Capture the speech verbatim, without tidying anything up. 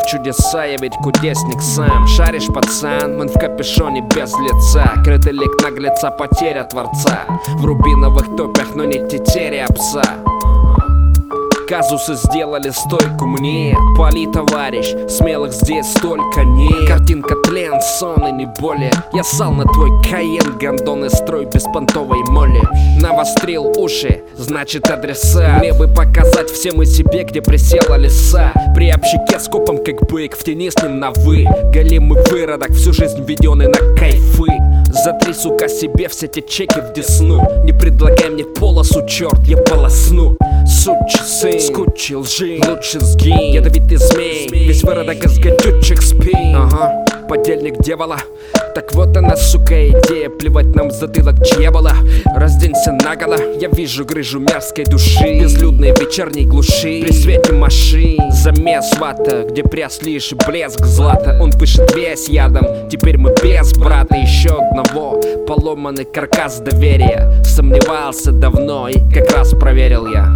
чудеса, я ведь кудесник сам. Шаришь, пацан, мэн в капюшоне без лица. Крытый лик наглеца, потеря творца. В рубиновых топях, но не тетерия пса. Казусы сделали стойку мне. Пали, товарищ, смелых здесь столько нет. Картинка тлен, сон и не более. Я ссал на твой Каен, гондоны строй беспонтовой моли. Навострил уши, значит адреса. Мне бы показать всем и себе, где присела леса. При общаке с копом, как бык, в тени с ним на вы. Голимый выродок, всю жизнь введенный на кайфы. Затри, сука, себе все те чеки в десну. Не предлагай мне полосу, черт, я полосну. Сучий сын, скучи лжи, лучше сгинь. Ядовитый змей, весь выродок из гадючих спин. Ага, подельник дьявола. Так вот она, сука, идея. Плевать нам в затылок, чья была. Разденься наголо, я вижу грыжу мерзкой души. Безлюдной вечерней глуши, при свете машин. Замес вата, где пряс лишь и блеск злата. Он пышет весь ядом, теперь мы без брата. Еще одного, поломанный каркас доверия. Сомневался давно и как раз проверил я.